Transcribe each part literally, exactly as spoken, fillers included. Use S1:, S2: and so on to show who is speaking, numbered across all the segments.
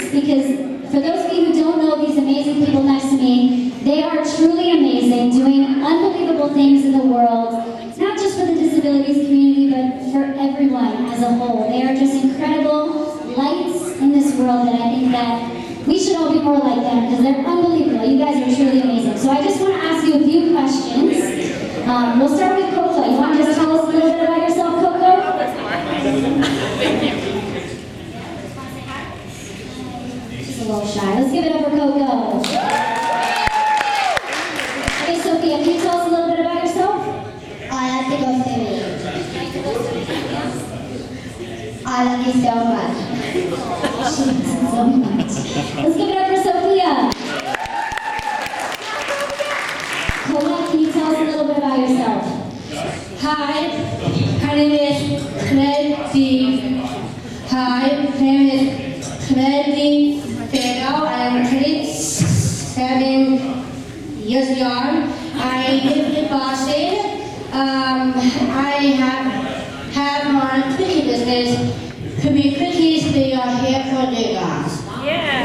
S1: thanks, because for those of you who don't know these amazing people next to me, they are truly amazing, doing unbelievable things in the world, not just for the disabilities community, but for everyone as a whole. They are just incredible lights in this world that I think that we should all be more like them, because they're unbelievable. You guys are truly amazing. So I just want to ask you a few questions. Um, we'll start with Coco. You want to just tell us a little bit about yourself, Coco? She's a little shy. Let's give it up for Coco. Okay, Sophia, can you tell us a little bit about yourself?
S2: I like to go swimming. I love you so much.
S1: So much. Let's give it up for Sophia. Colette, can you tell us a little bit about yourself?
S3: Hi, my name is Creddy. Hi, my name is Creddy Fego. I am twenty-seven years young. I live in Boston. Um, I have have my cookie business. Could be cookies, they are here for you guys.
S4: Yeah.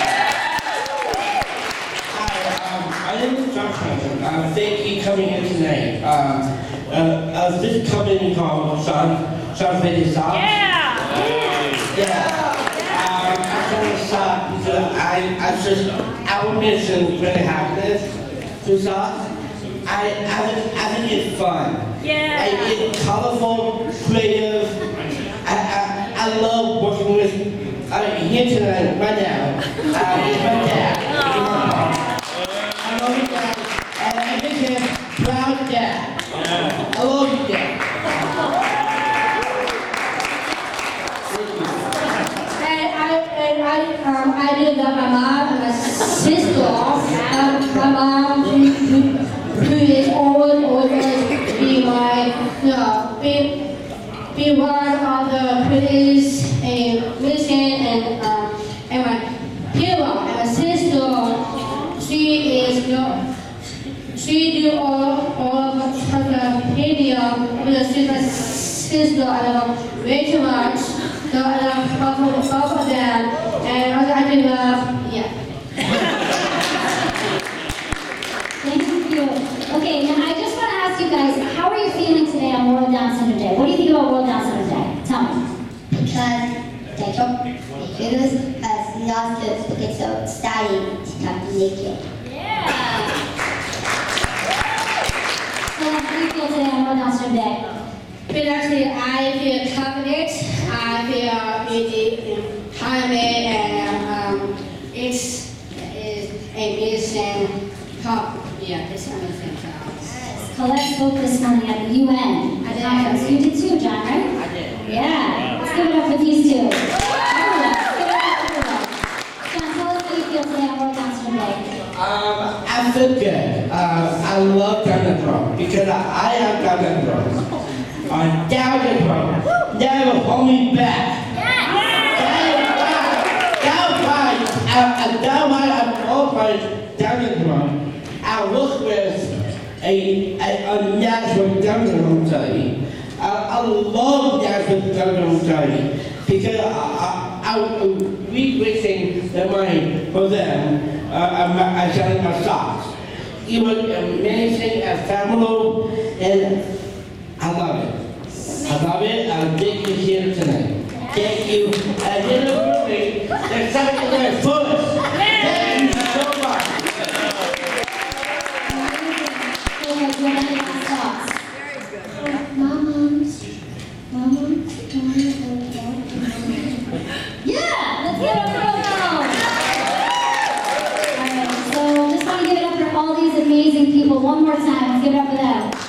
S5: Hi, um, my name is Josh Hunter. Uh, thank you for coming here tonight. Uh, uh, uh, this company called Sean, Sean's Baby Sauce.
S4: Yeah.
S5: Yeah. Um, I kind of stopped because I, I just, our mission is really happiness to sauce. I, I, think, I think it's fun.
S4: Yeah.
S5: I, it's colorful, creative. I, I, I love working with, uh, here tonight, right now, uh, is my dad. He's my mom. I love you, Dad, and I make him proud dad. I love you, Dad.
S3: And I, and I, um, I did that my mom and my sister. Um, my mom, who, who, who is always, always be my, you know, be, be one of the critics and musician and um, and my hero and my sister. She is, you know, she do all all of her media because she's my sister. I love way too much. So I love both of both of them, and also I do love, yeah.
S1: Thank you. Okay, now I just want to ask you guys, how are you feeling today on World Down Syndrome Day? What do you think about World Down Syndrome Day? Tell me.
S2: Because they don't make us as not to get so excited to have to make it.
S1: Yeah. So how do you feel today on World Down Syndrome Day?
S3: But actually, I feel confident. I feel really empowerment, and um, it's, it's amazing. How, yeah, it's amazing.
S1: Yes. Colette spoke this morning at the U N
S3: I did.
S1: conference. You did too, John, right?
S5: I did.
S1: Yeah. Let's give it up for these two. Everyone, let's give it up for everyone. John, tell us how you feel today on World Down Syndrome Day.
S5: Um, I feel good. Uh, I love Down syndrome because I, I have Down syndrome. Uh, Down syndrome never hold me back. That's why, that's why I'm qualified Down syndrome. I work with a, a, a natural Down syndrome study. I, I love natural Down syndrome study because I, I, I, we wasting the money for them. Uh, I'm, I'm selling my stocks. It was amazing and phenomenal, and I love it. I love it. I'm thank you here tonight. Thank you. And in the building, there's something there first. Thank you so much.
S1: Go ahead, do you have any last thoughts?
S4: Very good.
S1: Mama. Mama. Yeah! Let's give it up for Coco! Alright, so just want to give it up for all these amazing people one more time. Let's give it up for them.